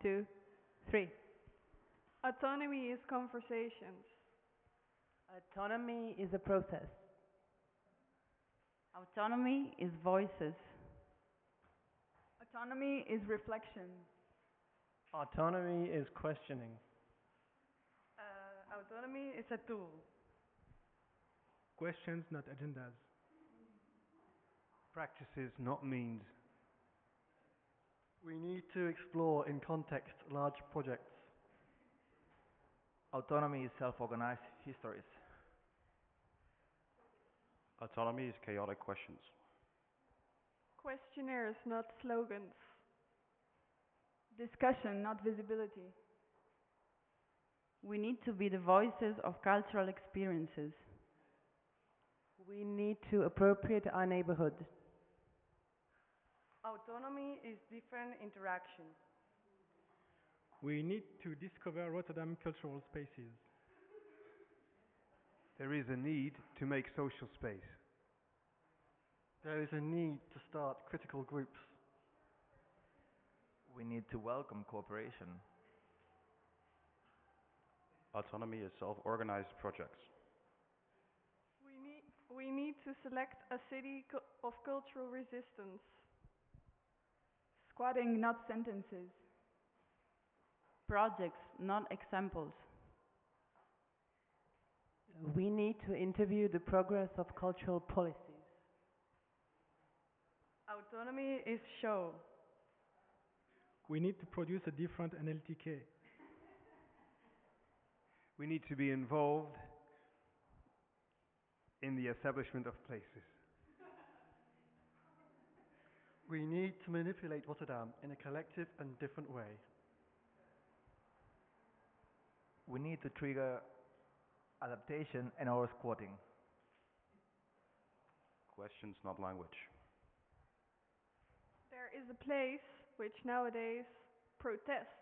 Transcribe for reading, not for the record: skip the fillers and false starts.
two, three. Autonomy is conversations. Autonomy is a process. Autonomy is voices. Autonomy is reflection. Autonomy is questioning. Autonomy is a tool. Questions, not agendas. Practices, not means. We need to explore in context large projects. Autonomy is self-organized histories. Autonomy is chaotic questions. Questionnaires, not slogans. Discussion, not visibility. We need to be the voices of cultural experiences. We need to appropriate our neighborhood. Autonomy is different interaction. We need to discover Rotterdam cultural spaces. There is a need to make social space. There is a need to start critical groups. We need to welcome cooperation. Autonomy is self-organized projects. We need to select a city of cultural resistance. Squatting, not sentences. Projects, not examples. We need to interview the progress of cultural policies. Autonomy is show. We need to produce a different NLTK. We need to be involved in the establishment of places. We need to manipulate Rotterdam in a collective and different way. We need to trigger adaptation and our squatting. Questions, not language. There is a place which nowadays protests.